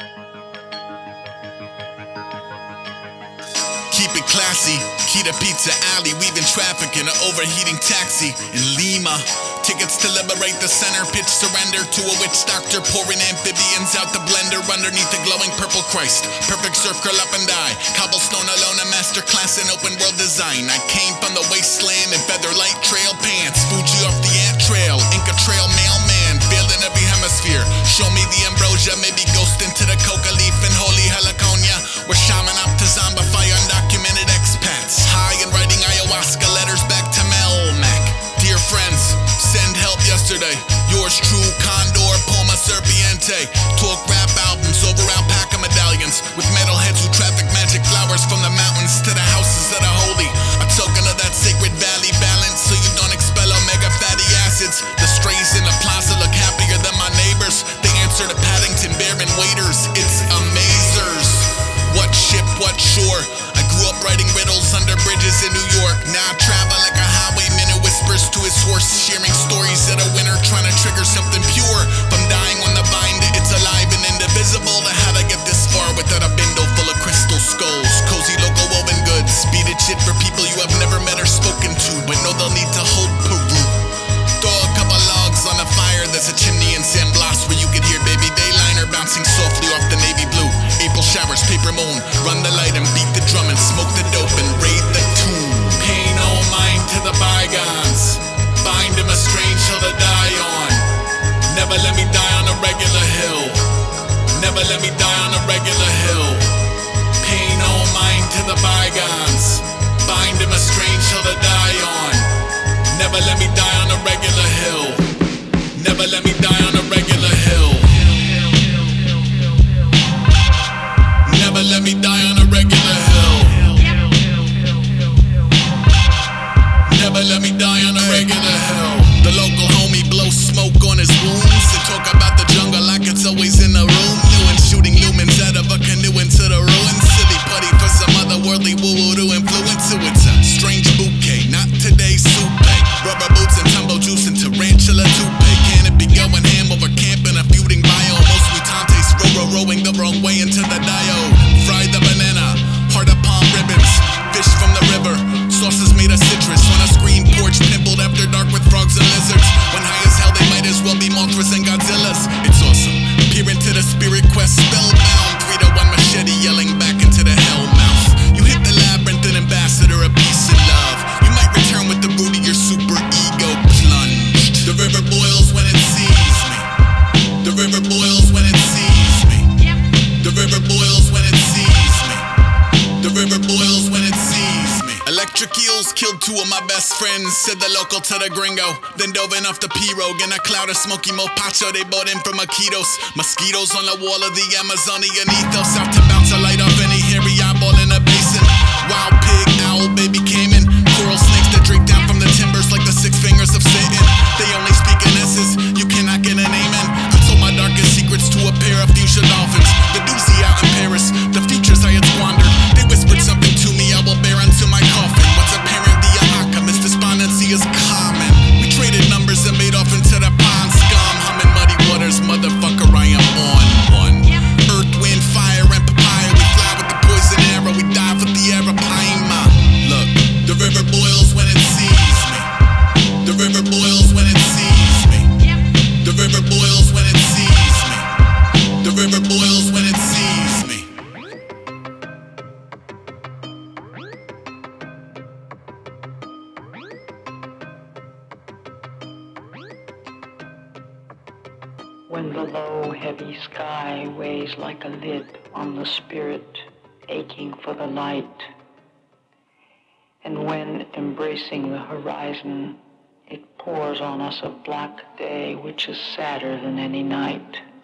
Keep it classy, Kita Pizza Alley, weaving traffic in an overheating taxi in Lima. Tickets to liberate the center, pitch surrender to a witch doctor, pouring amphibians out the blender underneath the glowing purple Christ. Perfect surf, curl up and die. Cobblestone alone, a master class in open world design. I came from the wasteland in feather light trail pants. Fuji off the ant trail, Inca trail mailman, failed in every hemisphere. Show me the ambrosia, maybe ghost into the coca leaf and holy heliconia. Where shaman up to zombify undocumented expats. High and writing ayahuasca letters back to Melmac. Dear friends, send help yesterday. Yours true, Condor, Poma Serpiente. Talk rap albums over alpaca medallions with metalheads who traffic magic flowers from the mountains to the houses that are holy. A token of that sacred valley balance so you don't expel omega fatty acids. The strays in the plaza look happier than my neighbors. They answer to Paddington bearing waiters. It's amazers. What ship, what shore? I grew up writing riddles under bridges in New York. Now I travel like a highwayman who whispers to his horse, sharing stories at a winter, trying to trigger something pure. From dying on the vine to it's alive and indivisible, to how to get this far without a bindle full of crystal skulls. Cozy local woven goods, beaded shit for people you have never met or spoken to, but know they'll need to hold Peru. Throw a couple logs on the fire, there's a chimney in San Blas where you can hear baby dayliner bouncing softly off the navy blue. April showers, paper moon, run the light and beat the drum and smoke the dope and raid the tomb. Pay no mind to the bygones, find him a strange hill to die on. Never let me die on a regular hill, never let me die on a regular hill. Pay no mind to the bygones, find him a strange hill to die on. Never let me die on a regular hill, never let me die on a regular hill. Never let me die on a regular hill. Never let me die on a regular hill. The local homie blows smoke on his wounds and talk about the jungle like it's always in the room. New and shooting lumens out of a canoe into the ruins. Silly putty for some otherworldly woo-woo to influence. So it's a strange bouquet, not today's soup. Rubber boots and tumbo juice and tarantula toupee. Can it be going ham over camp in a feuding biome? Most mutantes rowing the wrong way into the diode. Fry the banana, heart of palm ribbons. Fish from the river, sauces made of citrus. On a screen porch pimpled after dark with frogs and lizards. When high as hell they might as well be Mothras and Godzillas. It's awesome, peer into the spirit quest spellbound. 3 to 1 machete yelling back into the hell mouth. You hit the labyrinth, an ambassador of peace and love. You might return with the booty your super ego plunged. The river boils when it sees me. The river boils when it sees me. The river boils when it sees me. The river boils when it sees me. Electric eels killed 2 of my best friends, said the local to the gringo. Then dove in off the pirogue in a cloud of smoky mopacho they bought in from Maquitos. Mosquitoes on the wall of the Amazonian ethos, out to bounce a light off any hairy eyeball in a basin. Wild pig, owl, baby caiman, coral snakes that drink down from the timbers like the 6 fingers of Satan. They only speak in S's, you cannot get an amen. I told my darkest secrets to a pair of fuchsia dolphins. The doozy out in Paris, the futures I had squandered. They whispered something to me I will bear unto my coffin. What's apparent via alchemist, despondency is common. We traded numbers and made off into the pond scum. Humming muddy waters, motherfucker, I am on one. Earth, wind, fire, and papaya. We fly with the poison arrow, we dive with the arapaima. Look, the river boils when it sees me. The river boils when it sees me. The river boils when it sees me. The river boils when it sees me. When the low, heavy sky weighs like a lid on the spirit, aching for the light, and when, embracing the horizon, it pours on us a black day which is sadder than any night.